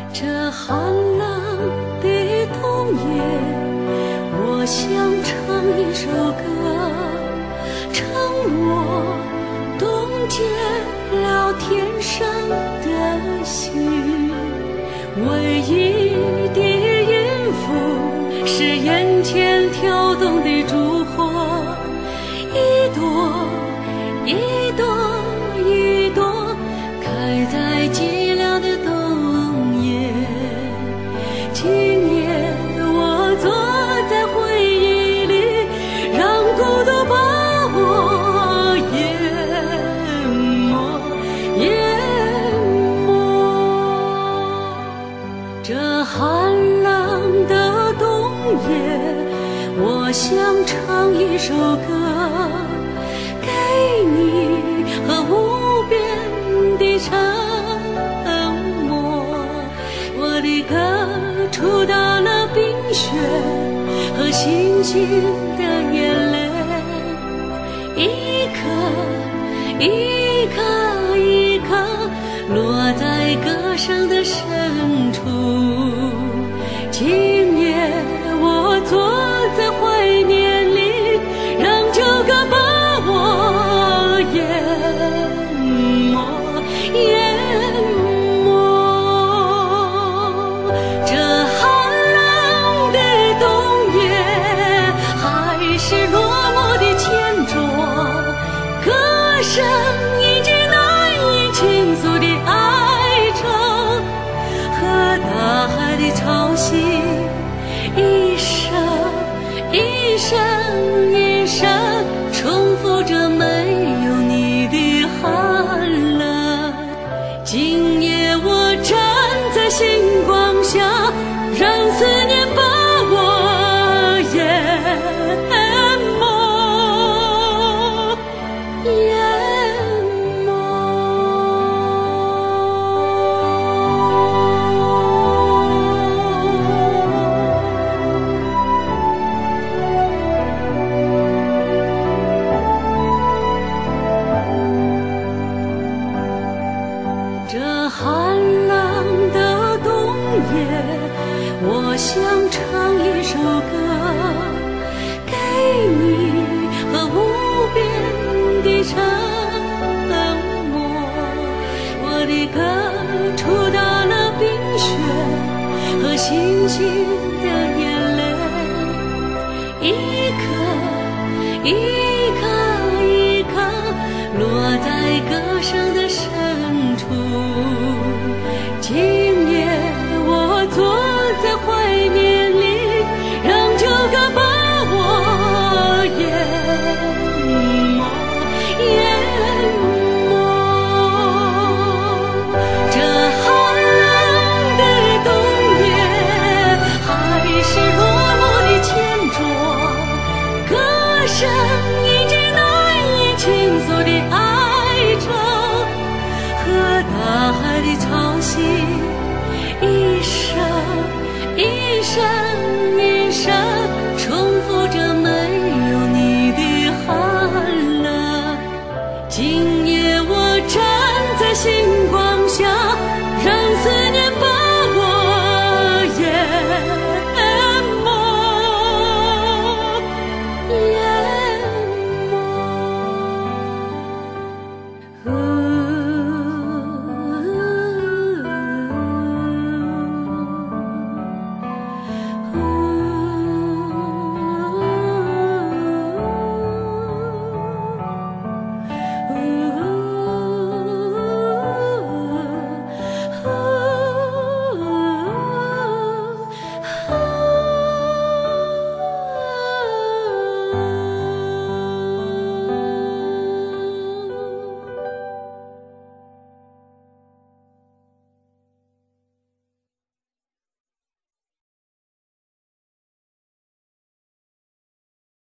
这寒冷的冬夜，我想唱一首歌，承诺冻结了天上的雪。唯一的音符是眼前跳动的烛火，一朵一朵一朵开在寂寥的冬夜。今夜我坐在回忆里，让孤独把我淹没。这寒冷的冬夜，我想唱一首歌，给你和无边的沉默。我的歌触到了冰雪和星星的眼泪，一颗一颗一颗落在歌声的深处。今夜我坐在怀念里，让这歌把我淹没。这寒冷的冬夜，还是落寞的前桌，歌声一直难以倾诉的哀愁，和大海的潮汐一声一声一声重复着没有你的寒冷。今夜我站在星光下，让思念把我淹这寒冷的冬夜，我想唱一首歌，给你和无边的沉默。我的歌触到了冰雪和星星的眼泪，一颗一颗一颗落在歌声的深处。今夜我坐在怀念里，让这歌把我淹没。这寒冷的冬夜，还是落寞的前桌，歌声一直难以倾诉的哀愁，和大海的潮汐一声一声